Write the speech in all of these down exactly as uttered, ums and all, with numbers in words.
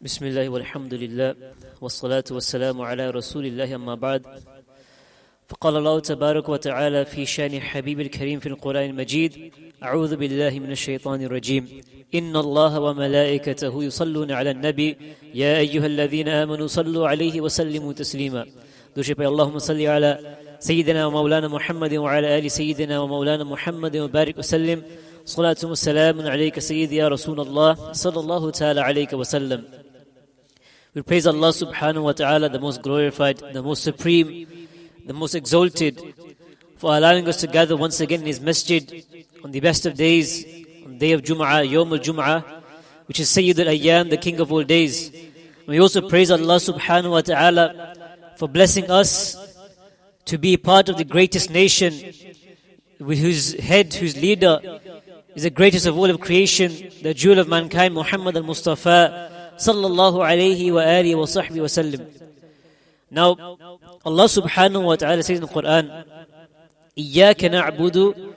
بسم الله والحمد لله والصلاة والسلام على رسول الله أما بعد فقال الله تبارك وتعالى في شان حبيب الكريم في القرآن المجيد أعوذ بالله من الشيطان الرجيم إن الله وملائكته يصلون على النبي يا أيها الذين آمنوا صلوا عليه وسلموا تسليما دوشي بي اللهم صل على سيدنا ومولانا محمد وعلى آل سيدنا ومولانا محمد وبارك وسلم صلاة والسلام عليك سيدي يا رسول الله صلى الله تعالى عليك وسلم. We praise Allah subhanahu wa ta'ala, the most glorified, the most supreme, the most exalted, for allowing us to gather once again in His masjid on the best of days, on the day of Jum'ah, Yawm al-Jum'ah, which is Sayyid al-Ayyam, the king of all days. We also praise Allah subhanahu wa ta'ala for blessing us to be part of the greatest nation, whose head, whose leader is the greatest of all of creation, the jewel of mankind, Muhammad al-Mustafa, sallallahu alayhi wa alihi wa sahbihi wa sallam. Now, Allah subhanahu wa ta'ala says in the Quran, إِيَّاكَ نَعْبُدُ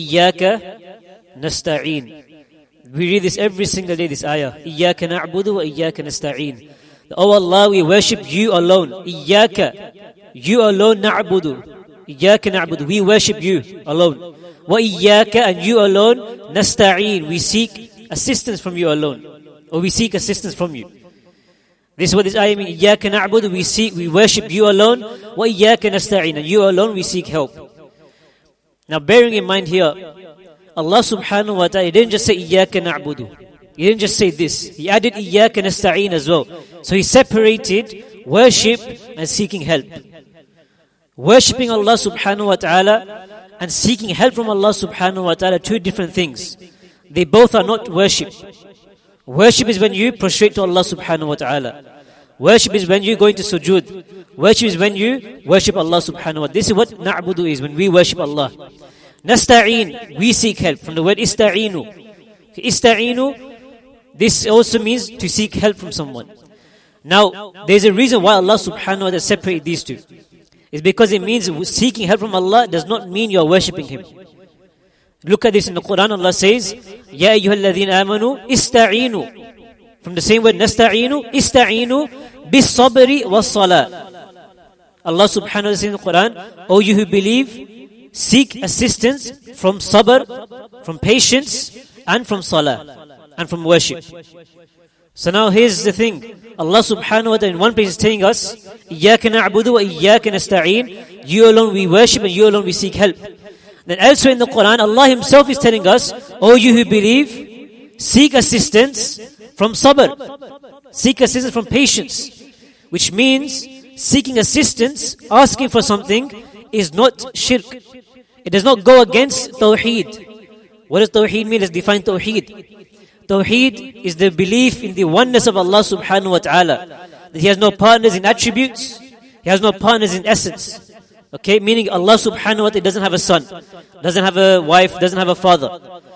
وَإِيَّاكَ نَسْتَعِينَ. We read this every single day, this ayah. إِيَّاكَ نَعْبُدُ وَإِيَّاكَ نَسْتَعِينَ. Oh Allah, we worship you alone. إِيَّاكَ, you alone, نَعْبُدُ. إِيَّاكَ نَعْبُدُ, we worship you alone. وَإِيَّاكَ, and you alone, نَسْتَعِينَ, we seek assistance from you alone. Or we seek assistance from you. This is what this ayah means. إِيَّاكَ نَعْبُدُ, we seek, we worship you alone. وَإِيَّاكَ نَسْتَعِينَ, and you alone we seek help. Now bearing in mind here, Allah subhanahu wa ta'ala, He didn't just say إِيَّاكَ نَعْبُدُ. He didn't just say this. He added إِيَّاكَ نَسْتَعِينَ as well. So He separated worship and seeking help. Worshipping Allah subhanahu wa ta'ala and seeking help from Allah subhanahu wa ta'ala, two different things. They both are not worship. Worship is when you prostrate to Allah subhanahu wa ta'ala. Worship is when you go into sujood. Worship is when you worship Allah subhanahu wa ta'ala. This is what na'budu is, when we worship Allah. Nasta'een, we seek help, from the word ista'inu. Ista'inu, this also means to seek help from someone. Now, there's a reason why Allah subhanahu wa ta'ala separated these two. It's because it means seeking help from Allah does not mean you are worshipping Him. Look at this in the Quran. Allah says, Ya ayyuhalladhina amanu ista'inu. From the same word, nasta'inu, ista'inu, bis sabri was salah. Allah subhanahu wa ta'ala says in the Quran, O you who believe, seek assistance from sabr, from patience, and from salah, and from worship. So now here's the thing. Allah subhanahu wa ta'ala in one place is telling us, إِيَّاكَ نَعْبُدُ وَإِيَّاكَ نَسْتَعِينَ. You alone we worship and you alone we seek help. Then elsewhere in the Quran, Allah Himself is telling us, O you who believe, seek assistance from sabr. Seek assistance from patience. Which means, seeking assistance, asking for something, is not shirk. It does not go against tawheed. What does tawheed mean? Let's define tawheed. Tawheed is the belief in the oneness of Allah subhanahu wa ta'ala. That He has no partners in attributes. He has no partners in essence. Okay, meaning Allah subhanahu wa ta'ala doesn't have a son, doesn't have a wife, doesn't have a father.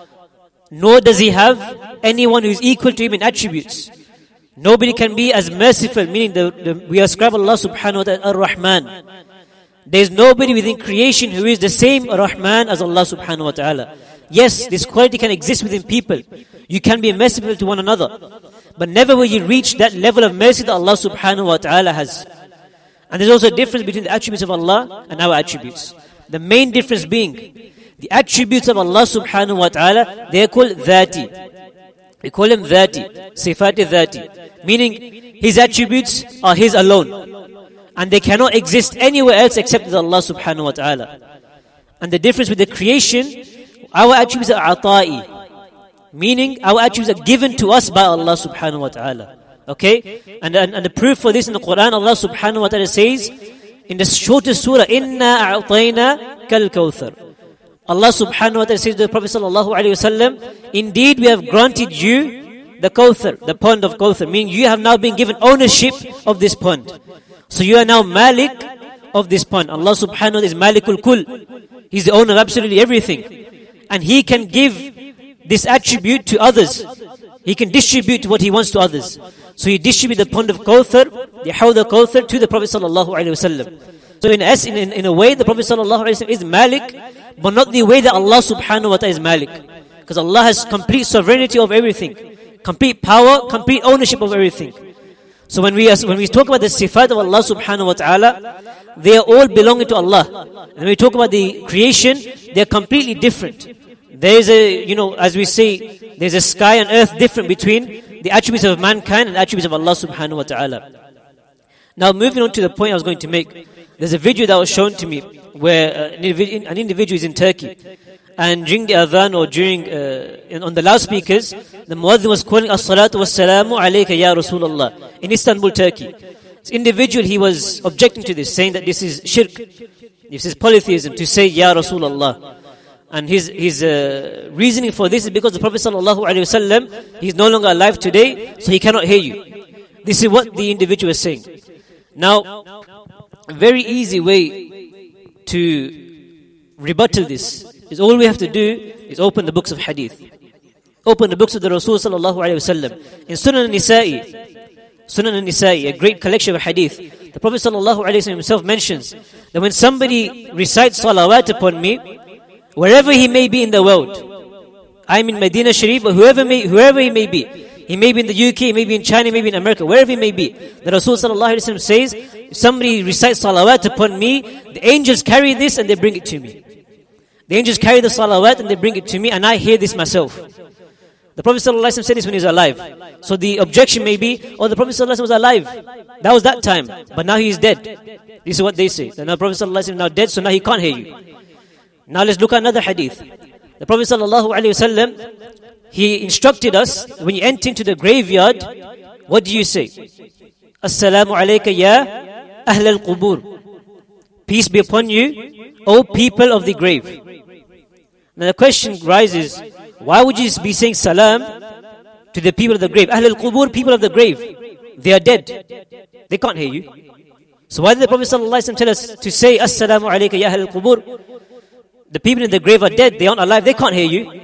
Nor does He have anyone who is equal to Him in attributes. Nobody can be as merciful, meaning the, the, we ascribe Allah subhanahu wa ta'ala Ar-Rahman. There is nobody within creation who is the same Ar-Rahman as Allah subhanahu wa ta'ala. Yes, this quality can exist within people. You can be merciful to one another. But never will you reach that level of mercy that Allah subhanahu wa ta'ala has. And there's also a difference between the attributes of Allah and our attributes. The main difference being, the attributes of Allah subhanahu wa ta'ala, they are called dhati. We call them dhati, sifati dhati. Meaning, His attributes are His alone. And they cannot exist anywhere else except with Allah subhanahu wa ta'ala. And the difference with the creation, our attributes are ata'i. Meaning, our attributes are given to us by Allah subhanahu wa ta'ala. Okay? And, and, and the proof for this in the Quran, Allah subhanahu wa ta'ala says, in the shortest surah, Inna a'tayna kal kawthar. Allah subhanahu wa ta'ala says to the Prophet sallallahu alayhi wa sallam, indeed we have granted you the Kawthar, the pond of Kawthar. Meaning you have now been given ownership of this pond. So you are now Malik of this pond. Allah subhanahu wa ta'ala is Malikul Kul. He's the owner of absolutely everything. And He can give this attribute to others. He can distribute what He wants to others. So He distributed the pond of Kawthar, the Hawd of Kawthar, to the Prophet sallallahu alaihi wasallam. So in, in, in, in a way, the Prophet sallallahu alaihi wasallam is Malik, but not the way that Allah subhanahu wa ta'ala is Malik. Because Allah has complete sovereignty of everything. Complete power, complete ownership of everything. So when we when we talk about the sifat of Allah subhanahu wa ta'ala, they are all belonging to Allah. And when we talk about the creation, they are completely different. There is a, you know, as we say, there's a sky and earth different between the attributes of mankind and the attributes of Allah subhanahu wa ta'ala. Now moving on to the point I was going to make, there's a video that was shown to me where uh, an individual is in Turkey, and during the adhan or during uh, on the loudspeakers, the muadhin was calling as-salatu was-salamu alayka ya Rasulullah in Istanbul, Turkey. This individual, he was objecting to this, saying that this is shirk, this is polytheism, to say ya Rasulullah. And his his uh, reasoning for this is because the Prophet sallallahu alaihi wasallam, he's no longer alive today, so he cannot hear you. This is what the individual is saying. Now, a very easy way to rebuttal this is all we have to do is open the books of hadith. Open the books of the Rasul sallallahu alaihi wasallam. In Sunan al-Nisa'i, Sunan al-Nisa'i, a great collection of hadith, the Prophet sallallahu alaihi wasallam himself mentions that when somebody recites salawat upon me, wherever he may be in the world, I'm in Medina Sharif, but whoever may, whoever he may be, he may be in the U K, he may be in China, he may be in America, wherever he may be, the Rasul sallallahu alaihi wasallam says, if somebody recites salawat upon me, the angels carry this and they bring it to me. The angels carry the salawat and they bring it to me, and I hear this myself. The Prophet sallallahu alaihi wasallam said this when he was alive. So the objection may be, oh, the Prophet sallallahu alaihi wasallam was alive. That was that time, but now he is dead. This is what they say. So now the Prophet sallallahu alaihi wasallam is now dead, so now he can't hear you. Now let's look at another hadith. The Prophet sallallahu alaihi wasallam, he instructed us, when you enter into the graveyard, what do you say? Assalamu alayka ya ahl al-qubur. Peace be upon you, O people of the grave. Now the question rises, why would you be saying salam to the people of the grave? Ahl al-qubur, people of the grave. They are dead. They can't hear you. So why did the Prophet sallallahu alaihi wasallam tell us to say assalamu alayka ya ahl al-qubur? The people in the grave are dead, they aren't alive, they can't hear you.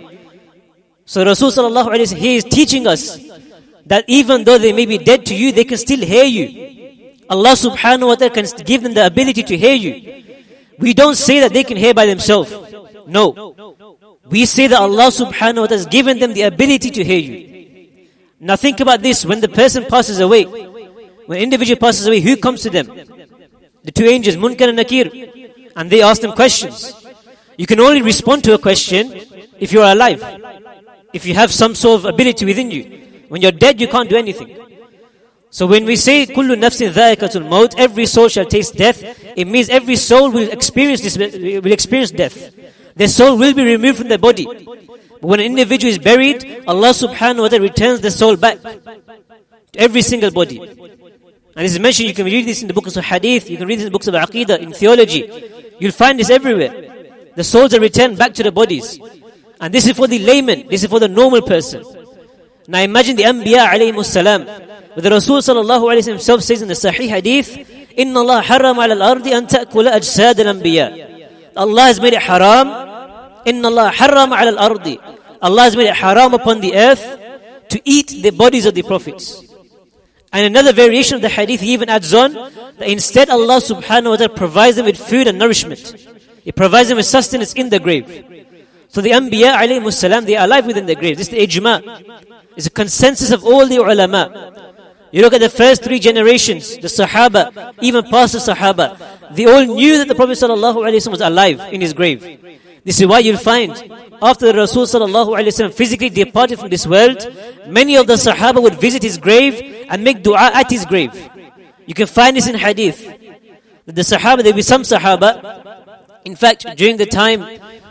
So Rasul sallallahu alaihi wasallam, he is teaching us that even though they may be dead to you, they can still hear you. Allah subhanahu wa ta'ala can give them the ability to hear you. We don't say that they can hear by themselves. No. We say that Allah subhanahu wa ta'ala has given them the ability to hear you. Now think about this, when the person passes away, when an individual passes away, who comes to them? The two angels, Munkar and Nakir, and they ask them questions. You can only respond to a question if you are alive, if you have some sort of ability within you. When you're dead, you can't do anything. So when we say kullu nafsin dha'iqatul maut, every soul shall taste death, it means every soul will experience this, will experience death. Their soul will be removed from their body. But when an individual is buried, Allah subhanahu wa ta'ala returns the soul back to every single body. And this is mentioned, you can read this in the books of hadith, you can read this in the books of aqidah, in theology. You'll find this everywhere. The souls are returned back to the bodies. And this is for the layman, this is for the normal person. Now imagine the Anbiya alayhimus salam. But the Rasul sallallahu alayhi wa sallam himself says in the Sahih hadith, Inna Allah haram ala al-ardi an ta'kula ajsad al-anbiya. Allah has made it haram. Inna Allah haram ala al-ardi. Allah has made it haram upon the earth to eat the bodies of the prophets. And another variation of the hadith, he even adds on, that instead Allah subhanahu wa ta'ala provides them with food and nourishment. He provides them with sustenance in the grave. So the Anbiya alayhimus salam, they are alive within the grave. This is the ijma. It's a consensus of all the ulama. You look at the first three generations, the Sahaba, even past the Sahaba, they all knew that the Prophet sallallahu alaihi wasallam was alive in his grave. This is why you'll find, after the Rasul sallallahu alaihi wasallam physically departed from this world, many of the Sahaba would visit his grave and make dua at his grave. You can find this in hadith. That the Sahaba, there will be some Sahaba, in fact, during the time,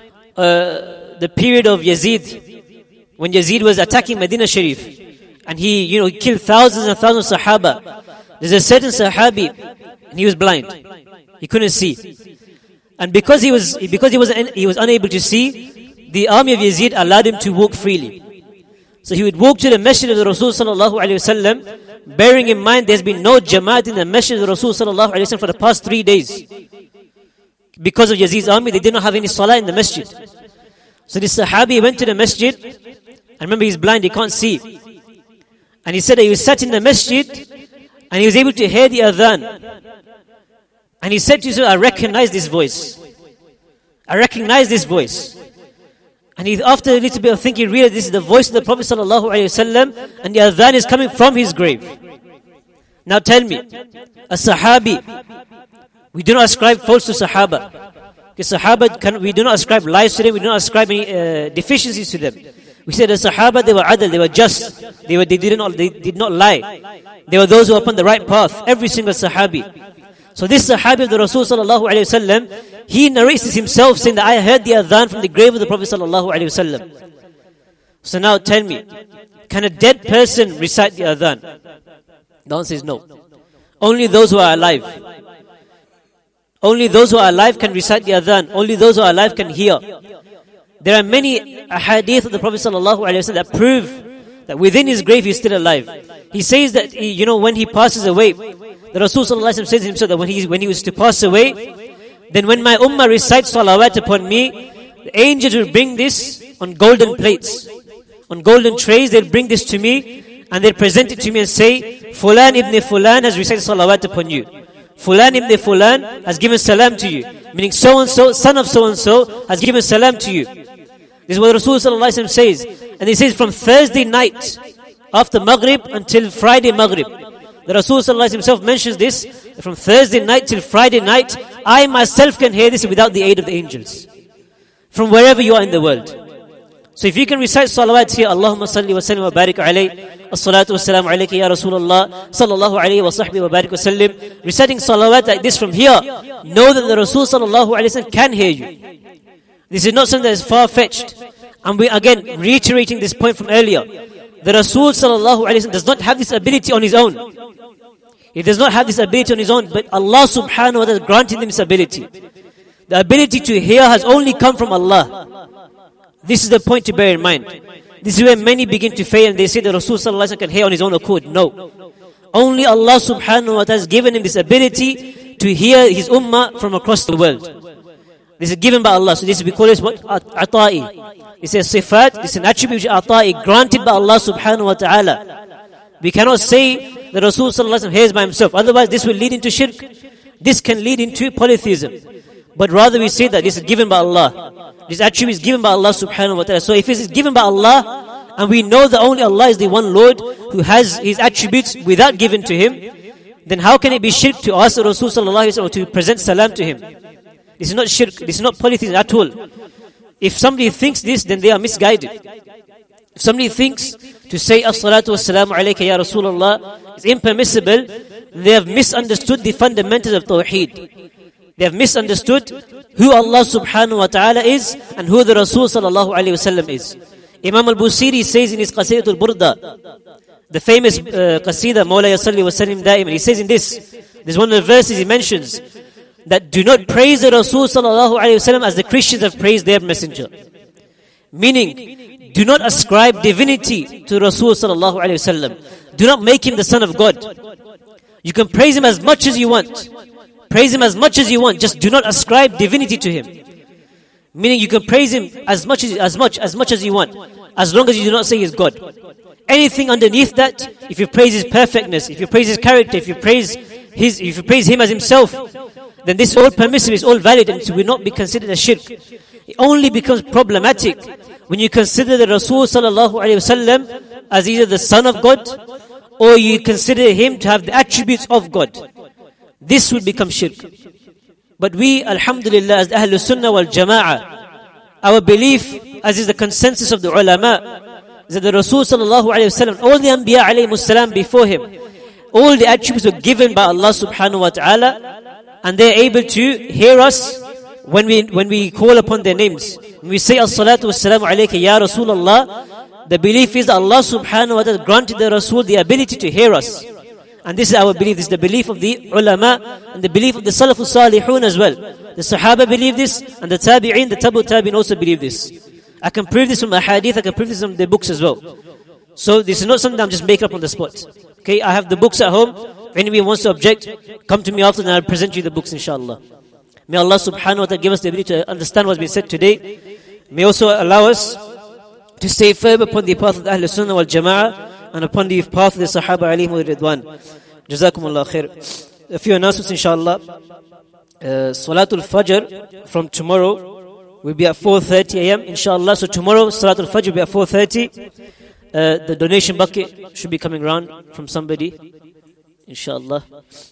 uh, the period of Yazid, when Yazid was attacking Medina Sharif, and he, you know, killed thousands and thousands of Sahaba. There's a certain Sahabi, and he was blind. He couldn't see. And because he was, because he was, he was unable to see, the army of Yazid allowed him to walk freely. So he would walk to the Masjid of the Rasul sallallahu alaihi wasallam, bearing in mind there's been no Jamaat in the Masjid of the Rasul sallallahu alaihi wasallam for the past three days. Because of Yazid's army, they did not have any salah in the Masjid. So this Sahabi went to the Masjid, and remember he's blind, he can't see. And he said that he was sat in the masjid and he was able to hear the adhan. And he said to himself, I recognize this voice. I recognize this voice. And he, after a little bit of thinking, realized this is the voice of the Prophet sallallahu alaihi wasallam, and the adhan is coming from his grave. Now tell me, a Sahabi, we do not ascribe faults to Sahaba. Because Sahaba, can, we do not ascribe lies to them, we do not ascribe any uh, deficiencies to them. We said the Sahaba, they were adl, they were just, they, were, they, didn't, they did not lie. They were those who were upon the right path, every single Sahabi. So this Sahabi of the Rasul sallallahu alayhi wasallam, he narrates this himself, saying that I heard the adhan from the grave of the Prophet sallallahu alayhi wasallam. So now tell me, can a dead person recite the adhan? The answer is no. Only those who are alive. Only those who are alive can recite the adhan. Only those who are alive can hear. There are many ahadith of the Prophet sallallahu alaihi wasallam that prove that within his grave he is still alive. He says that, he, you know, when he passes away, the Rasul sallallahu alaihi wasallam says himself that when he, when he was to pass away, then when my ummah recites salawat upon me, the angels will bring this on golden plates. On golden trays, they'll bring this to me and they'll present it to me and say, Fulan ibn Fulan has recited salawat upon you. Fulan ibn Fulan has given salam to you. Meaning so-and-so, son of so-and-so, has given salam to you. This is what Rasul sallallahu alaihi wasallam says. And he says from Thursday night, after Maghrib until Friday Maghrib. The Rasul sallallahu alaihi wasallam himself mentions this. From Thursday night till Friday night, I myself can hear this without the aid of the angels. From wherever you are in the world. So if you can recite salawat here, Allahumma salli wa sallim wa barik alayhi, as-salatu wa-salamu alayka ya Rasulullah, sallallahu alayhi wa sahbihi wa barik wa sallim. Reciting salawat like this from here, know that the Rasul sallallahu alayhi wa sallam can hear you. This is not something that is far-fetched. And we again, reiterating this point from earlier, the Rasul sallallahu alayhi wa sallam does not have this ability on his own. He does not have this ability on his own, but Allah subhanahu wa ta'ala granted him this ability. The ability to hear has only come from Allah. This is the point to bear in mind. This is where many begin to fail and they say that Rasul sallallahu alaihi wasallam can hear on his own accord. No. Only Allah subhanahu wa ta'ala has given him this ability to hear his ummah from across the world. This is given by Allah. So this we call this what? Ata'i. It's a sifat, it's an attribute of ata'i granted by Allah subhanahu wa ta'ala. We cannot say that Rasul sallallahu alaihi wasallam hears by himself. Otherwise this will lead into shirk. This can lead into polytheism. But rather we say that this is given by Allah. This attribute is given by Allah subhanahu wa ta'ala. So if it is given by Allah, and we know that only Allah is the one Lord who has His attributes without given to Him, then how can it be shirk to ask Rasul sallallahu alaihi wasallam to present salam to him? This is not shirk, this is not polytheism at all. If somebody thinks this, then they are misguided. If somebody thinks to say as-salatu was-salamu alayka ya Rasulullah is impermissible, they have misunderstood the fundamentals of Tawheed. They have misunderstood who Allah subhanahu wa ta'ala is and who the Rasul sallallahu alayhi wasallam is. Imam al-Busiri says in his Qasidatul Burda, the famous uh, Qasida, Mawla Yasalli wa sallim da'iman, he says in this, there's one of the verses he mentions, that do not praise the Rasul sallallahu alayhi wasallam as the Christians have praised their messenger. Meaning, do not ascribe divinity to Rasul sallallahu alayhi wasallam. Do not make him the son of God. You can praise him as much as you want. Praise him as much as you want, just do not ascribe divinity to him. Meaning you can praise him as much as, as much as much as you want, as long as you do not say he's God. Anything underneath that, if you praise his perfectness, if you praise his character, if you praise his, if you praise him as himself, then this is all permissible, it's all valid, and it will not be considered a shirk. It only becomes problematic when you consider the Rasul sallallahu alaihi wasallam as either the son of God, or you consider him to have the attributes of God. This will become shirk. But we, alhamdulillah, as Ahlul Sunnah wal Jama'ah, our belief, as is the consensus of the ulama, is that the Rasul sallallahu alayhi wa sallam, all the Anbiya alayhi salam before him, all the attributes were given by Allah subhanahu wa ta'ala, and they're able to hear us when we when we call upon their names. When we say as-salatu was-salamu alayka ya Rasulullah, the belief is that Allah subhanahu wa ta'ala granted the Rasul the ability to hear us. And this is our belief, this is the belief of the ulama and the belief of the Salafus Salihun as well. The Sahaba believe this, and the Tabi'in, the Tabu Tabi'in also believe this. I can prove this from the hadith, I can prove this from the books as well. So this is not something I'm just making up on the spot. Okay, I have the books at home. If anyone wants to object, come to me after and I'll present you the books inshallah. May Allah subhanahu wa ta'ala give us the ability to understand what's been said today. May also allow us to stay firm upon the path of the Ahlul Sunnah wal Jama'ah, and upon the path of the Sahaba alayhim wa ridwan. Jazakumullah khair. A few announcements inshallah. Uh, Salatul Fajr from tomorrow will be at four thirty a.m. inshallah. So tomorrow Salatul Fajr will be at four thirty. Uh, the donation bucket should be coming round from somebody. inshallah.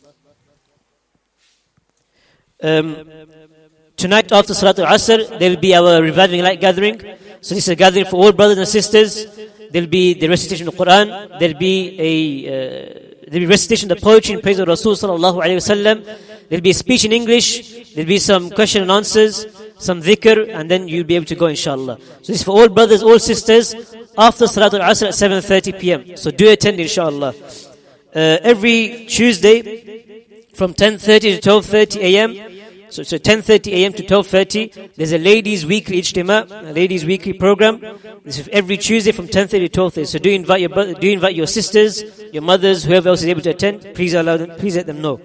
Um, tonight after Salatul Asr, there will be our reviving light gathering. So this is a gathering for all brothers and sisters. There will be the recitation of the Quran. There will be a uh, there will be recitation of the poetry in praise of Rasul sallallahu alaihi wasallam. There will be a speech in English. There will be some question and answers, some dhikr, and then you'll be able to go inshallah. So this is for all brothers, all sisters, after Salatul Asr at seven thirty p.m. So do attend inshallah. Uh, every Tuesday from ten thirty to twelve thirty a.m. So, so ten thirty a.m. to twelve thirty, there's a ladies' weekly ijtima, a ladies' weekly program. This is every Tuesday from ten thirty to twelve thirty. So do invite your do invite your sisters, your mothers, whoever else is able to attend. Please allow them. Please let them know.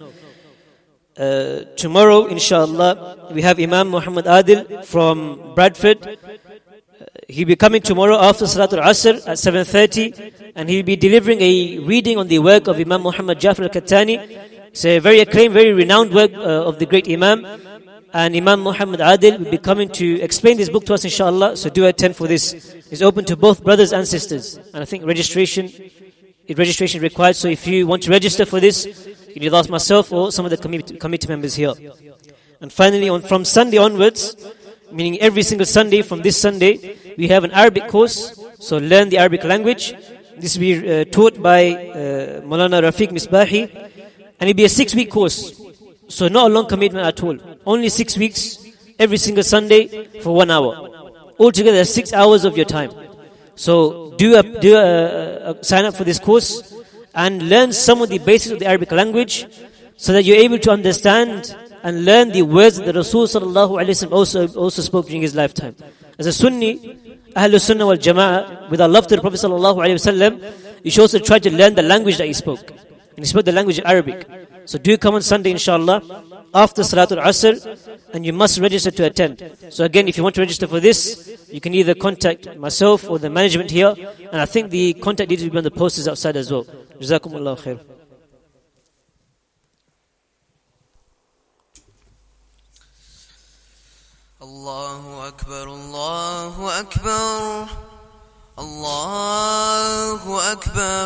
Uh, tomorrow, inshallah, we have Imam Muhammad Adil from Bradford. Uh, he'll be coming tomorrow after Salatul Asr at seven thirty, and he'll be delivering a reading on the work of Imam Muhammad Jafar al-Kattani. It's a very acclaimed, very renowned work uh, of the great Imam. And Imam Muhammad Adil will be coming to explain this book to us, inshallah. So do attend for this. It's open to both brothers and sisters. And I think registration, registration required. So if you want to register for this, you can either ask myself or some of the committee, committee members here. And finally, on from Sunday onwards, meaning every single Sunday from this Sunday, we have an Arabic course. So learn the Arabic language. This will be uh, taught by uh, Maulana Rafiq Misbahi. And it'll be a six-week course. So not a long commitment at all. Only six weeks, every single Sunday for one hour. Altogether, six hours of your time. So do a, do a, a, sign up for this course and learn some of the basics of the Arabic language so that you're able to understand and learn the words that the Rasul sallallahu alaihi wasallam also, also spoke during his lifetime. As a Sunni, Ahlul Sunnah wal Jama'ah, with our love to the Prophet sallallahu alaihi wasallam, you should also try to learn the language that he spoke. And he spoke the language of Arabic. So do come on Sunday, inshallah, after Salatul Asr, and you must register to attend. So again, if you want to register for this, you can either contact myself or the management here, and I think the contact details will be on the posters outside as well. Jazakumullahu khair. Allahu Akbar, Allahu Akbar. Allahu Akbar,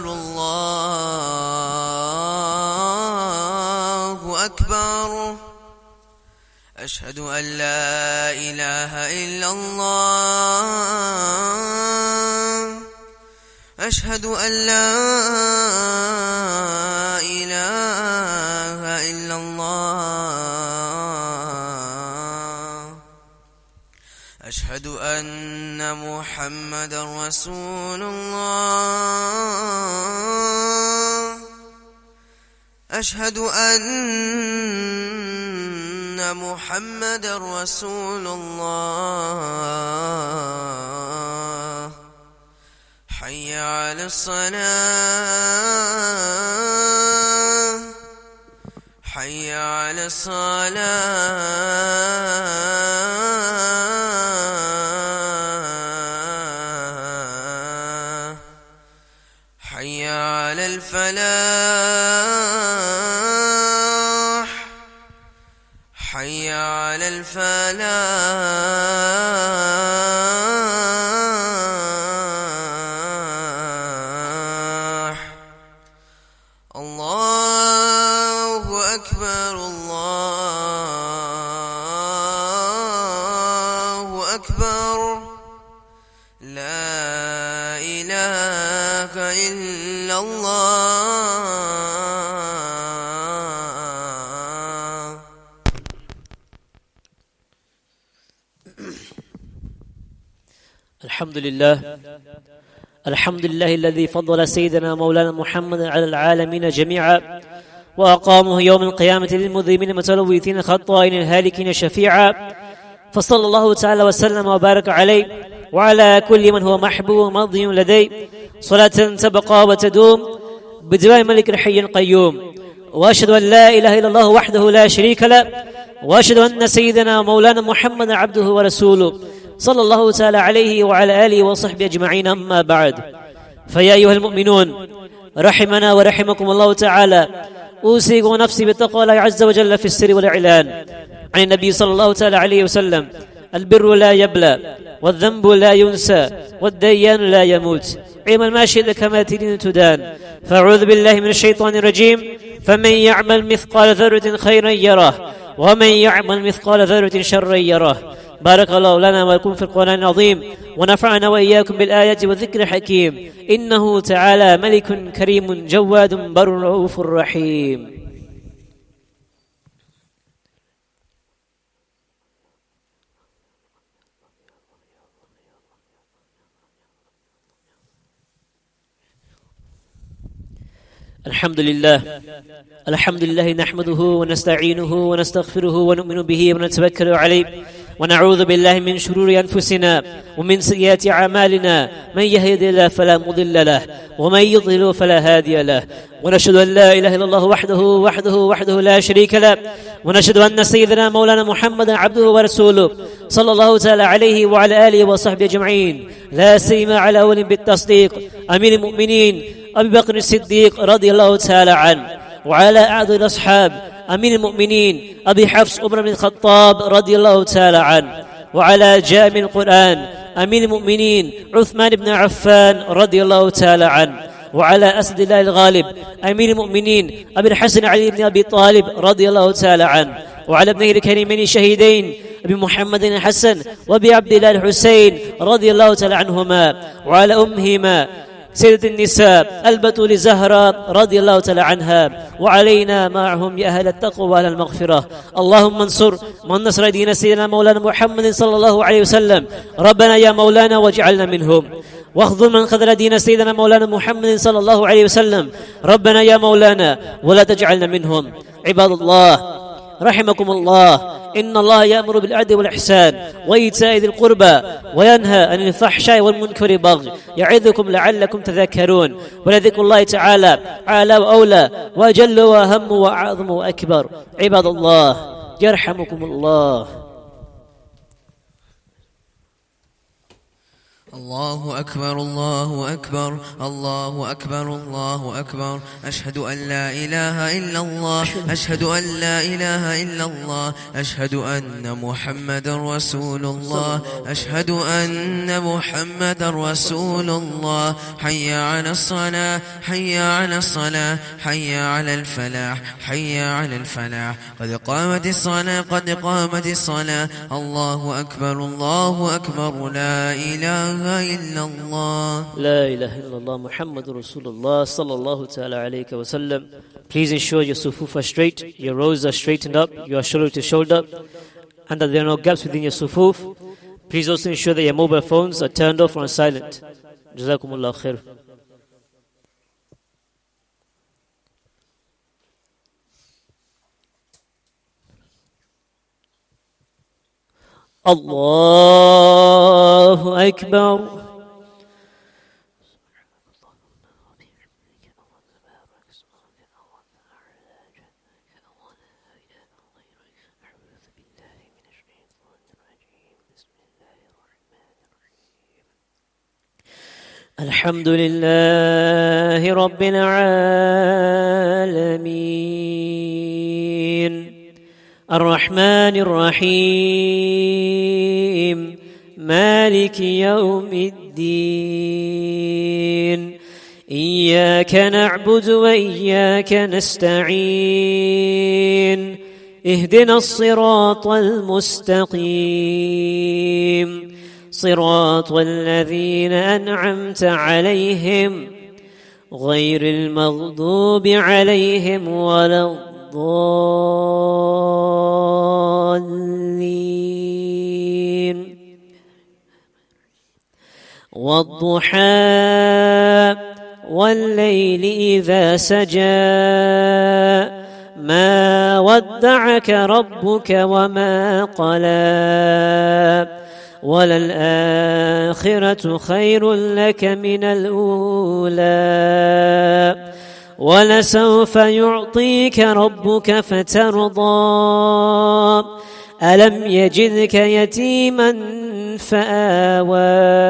Allahu Akbar. Ashhadu an la ilaha illallah. Ashhadu an la ilaha illallah. أشهد أن محمد رسول الله. أشهد أن محمد رسول الله. حي على الصلاة. حي على الصلاة. حي على الفلاح. حي على الفلاح. الله أكبر، الله أكبر. لا إله إلا الله. الحمد لله الحمد لله الذي فضل سيدنا مولانا محمد على العالمين جميعا وأقامه يوم القيامة للمذنبين المتلوثين الخطائين الهالكين شفيعا. فصلى الله تعالى وسلم وبارك عليه وعلى كل من هو محبوب ومرضي لديه صلاة تبقى وتدوم بدوام ملك الحي القيوم. وأشهد أن لا إله إلا الله وحده لا شريك له وأشهد أن سيدنا مولانا محمد عبده ورسوله صلى الله تعالى عليه وعلى آله وصحبه أجمعين. أما بعد، فيا أيها المؤمنون رحمنا ورحمكم الله تعالى، أوصيكم ونفسي بتقوى الله عز وجل في السر والإعلان. عن النبي صلى الله تعالى عليه وسلم: البر لا يبلى والذنب لا ينسى والديان لا يموت. اعمل ما شئت كما تدين تدان. فأعوذ بالله من الشيطان الرجيم. فمن يعمل مثقال ذرة خيرا يره ومن يعمل مثقال ذرة شرا يره. بارك الله لنا ولكم في القرآن العظيم ونفعنا وإياكم بالآيات والذكر الحكيم. إنه تعالى ملك كريم جواد بر رؤوف رحيم. الحمد لله الحمد لله نحمده ونستعينه ونستغفره ونؤمن به ونتوكل عليه ونعوذ بالله من شرور أنفسنا ومن سيئات أعمالنا. من يهد الله فلا مضل له ومن يضلل فلا هادي له. ونشهد أن لا إله إلا الله وحده وحده وحده لا شريك له. ونشهد أن سيدنا مولانا محمدا عبده ورسوله صلى الله تعالى عليه وعلى آله وصحبه أجمعين، لا سيما على أول بالتصديق أمير المؤمنين أبي بكر الصديق رضي الله تعالى عنه، وعلى أعظم الأصحاب أمير المؤمنين أبي حفص عمر بن الخطاب رضي الله تعالى عنه، وعلى جامع القرآن أمير المؤمنين عثمان بن عفان رضي الله تعالى عنه، وعلى أسد الله الغالب أمير المؤمنين أبي الحسن علي بن أبي طالب رضي الله تعالى عنه، وعلى ابنه الكريمين الشهيدين أبي محمد الحسن وأبي عبد الله الحسين رضي الله تعالى عنهما، وعلى أمهما سيدة النساء البتول الزهراء رضي الله تعالى عنها، وعلينا معهم يا أهل التقوى وأهل المغفرة. اللهم انصر من نصر دين سيدنا مولانا محمد صلى الله عليه وسلم، ربنا يا مولانا واجعلنا منهم. واخذل من خذل دين سيدنا مولانا محمد صلى الله عليه وسلم، ربنا يا مولانا ولا تجعلنا منهم. عباد الله رحمكم الله، إن الله يأمر بالعدل والإحسان وإيتاء ذي القربى وينهى عن الفحشاء والمنكر والبغي يعظكم لعلكم تذكرون. ولذكر الله تعالى أعلى وأولى وأجل وأهم وأعظم وأكبر. عباد الله يرحمكم الله. الله أكبر الله أكبر الله أكبر الله أكبر. أشهد أن لا إله إلا الله أشهد أن لا إله إلا الله أشهد أن محمد رسول الله أشهد أن محمد رسول الله. حي على الصلاة حي على الصلاة حي على الفلاح حي على الفلاح. قد قامت الصلاة قد قامت الصلاة. الله أكبر الله أكبر. لا إله إلا الله لا إله إلا الله محمد رسول الله صلى الله تعالى عليه وسلم. Please ensure your sufuf are straight, your rows are straightened up, you are shoulder to shoulder, and that there are no gaps within your sufuf. Please also ensure that your mobile phones are turned off or on silent. Jazakumullah khair. الله أكبر. الحمد لله رب العالمين الرحمن الرحيم مالك يوم الدين. إياك نعبد وإياك نستعين. اهدنا الصراط المستقيم صراط الذين أنعمت عليهم غير المغضوب عليهم ولا الضالين. والضحى والليل إذا سجى ما ودعك ربك وما قلى وللآخرة خير لك من الأولى ولسوف يعطيك ربك فترضى ألم يجدك يتيما فآوى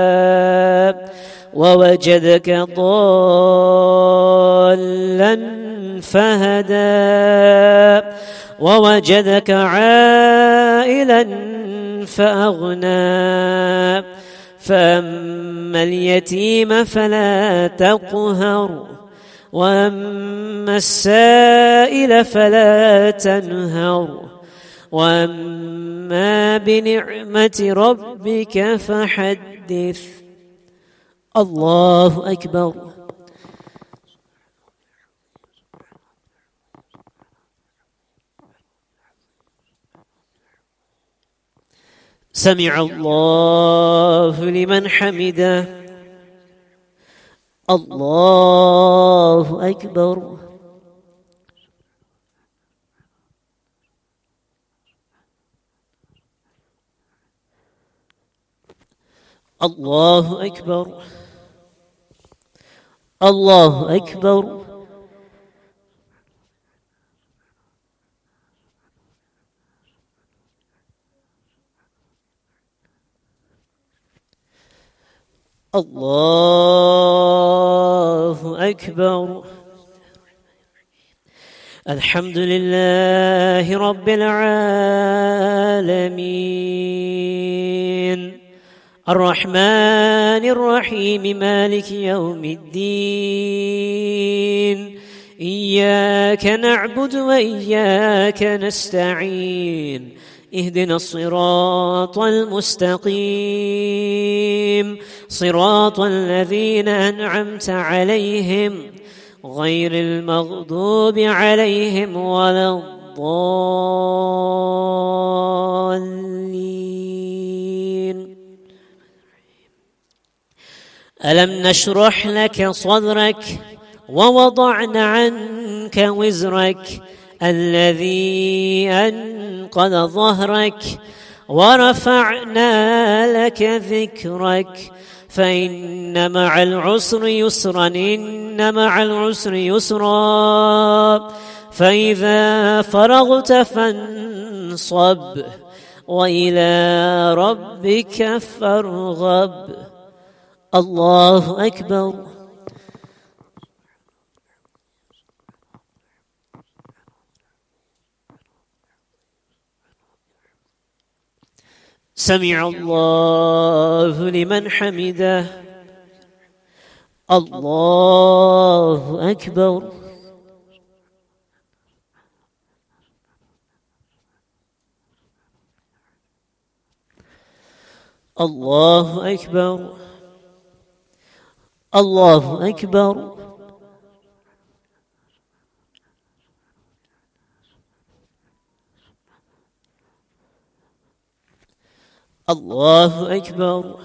ووجدك ضالا فهدى ووجدك عائلا فأغنى فأما اليتيم فلا تقهر وأما السائل فلا تنهر وأما بنعمة ربك فحدث. الله أكبر. سمع الله لمن حمده. الله أكبر. الله أكبر. الله أكبر. الله أكبر. الحمد لله رب العالمين الرحمن الرحيم مالك يوم الدين إياك نعبد وإياك نستعين اهدنا الصراط المستقيم صراط الذين أنعمت عليهم غير المغضوب عليهم ولا الضالين. ألم نشرح لك صدرك ووضعنا عنك وزرك الذي أنقض ظهرك ورفعنا لك ذكرك فإن مع العسر يسرا إن مع العسر يسرا فإذا فرغت فانصب وإلى ربك فارغب. الله أكبر. سمع الله لمن حمده. الله أكبر. الله أكبر. الله أكبر. الله أكبر.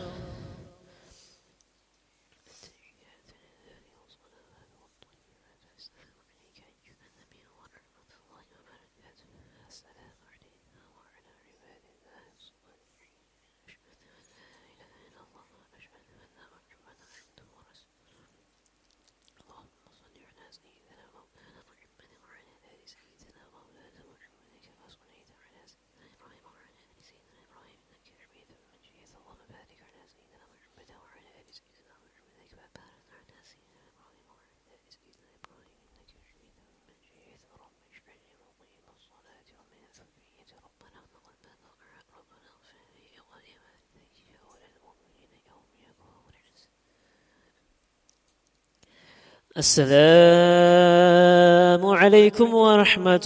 السلام عليكم ورحمة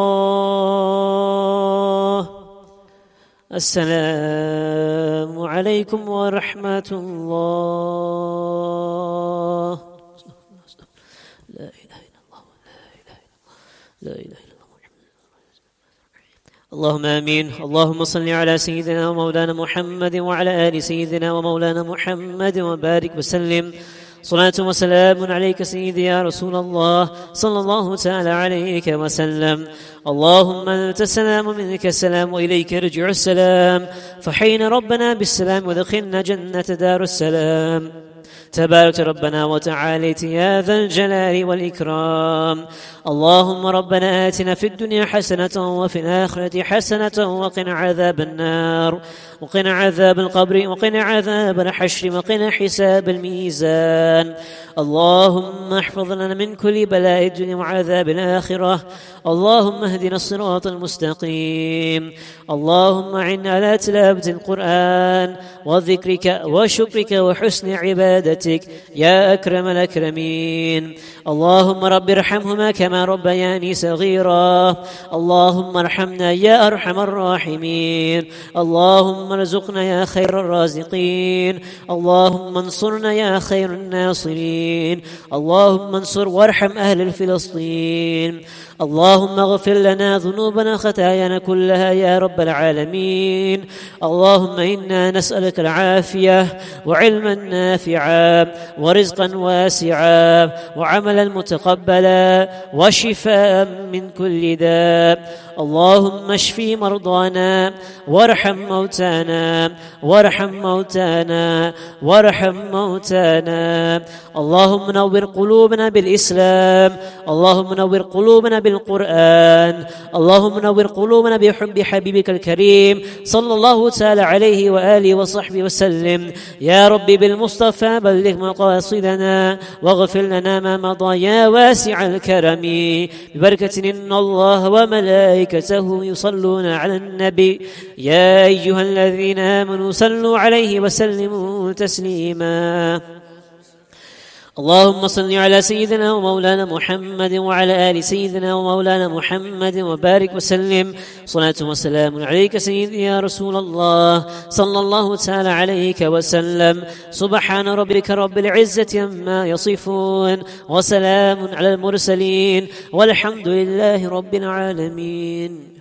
الله. السلام عليكم ورحمة الله. لا إله إلا الله لا إله إلا الله لا إله إلا الله. اللهم آمين. اللهم صل على سيدنا ومولانا محمد وعلى آل سيدنا ومولانا محمد وبارك وسلم. صلاة وسلام عليك سيدي يا رسول الله صلى الله تعالى عليك وسلم. اللهم أنت السلام منك السلام وإليك يرجع السلام فحين ربنا بالسلام ودخلنا جنة دار السلام. تبارك ربنا وتعاليت يا ذا الجلال والإكرام. اللهم ربنا آتنا في الدنيا حسنة وفي الآخرة حسنة وقنا عذاب النار وقنا عذاب القبر وقنا عذاب الحشر وقنا حساب الميزان. اللهم احفظ لنا من كل بلاء الدنيا وعذاب الآخرة. اللهم اهدنا الصراط المستقيم. اللهم أعنا على تلاوة القرآن وذكرك وشكرك وحسن عبادتك برحمتك يا أكرم الأكرمين. اللهم رب ارحمهما كما ربياني صغيرا. اللهم ارحمنا يا أرحم الراحمين. اللهم ارزقنا يا خير الرازقين. اللهم انصرنا يا خير الناصرين. اللهم انصر وارحم أهل فلسطين. اللهم اغفر لنا ذنوبنا خطايانا كلها يا رب العالمين. اللهم إنا نسألك العافية وعلما نافعا ورزقا واسعا وعملا متقبلا وشفاء من كل داء. اللهم اشفي مرضانا وارحم موتانا وارحم موتانا وارحم موتانا. اللهم نور قلوبنا بالإسلام. اللهم نور قلوبنا بالقرآن. اللهم نور قلوبنا بحب حبيبك الكريم صلى الله تعالى عليه وآله وصحبه وسلم. يا رب بالمصطفى بلغ مقاصدنا واغفر لنا ما مضى يا واسع الكرم ببركة إن الله وملائكته يصلون على النبي يا أيها الذين آمنوا صلوا عليه وسلموا تسليما. اللهم صل على سيدنا ومولانا محمد وعلى آل سيدنا ومولانا محمد وبارك وسلم. صلاة وسلام عليك سيدي يا رسول الله صلى الله تعالى عليك وسلم. سبحان ربك رب العزة عما يصفون وسلام على المرسلين والحمد لله رب العالمين.